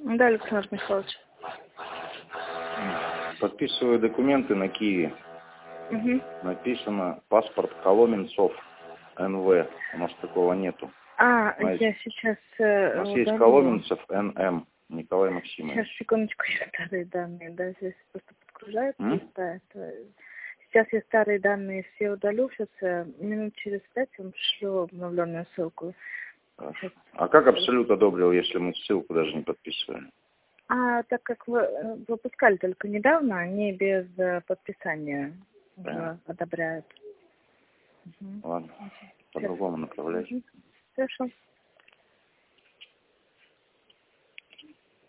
Да, Александр Михайлович. Подписываю документы на Киеве. Угу. Написано паспорт Коломенцов НВ. У нас такого нету. Знаете, я сейчас... У нас есть Коломенцев НМ. Николай Максимович. Сейчас, секундочку, еще старые данные, да, здесь просто подгружается. Да, сейчас я старые данные все удалю, сейчас минут через 5 вам пришлю обновленную ссылку. Сейчас. А как Абсолют одобрил, если мы ссылку даже не подписывали? Так как вы выпускали только недавно, они без подписания одобряют. Ладно, по-другому направляйте. Хорошо.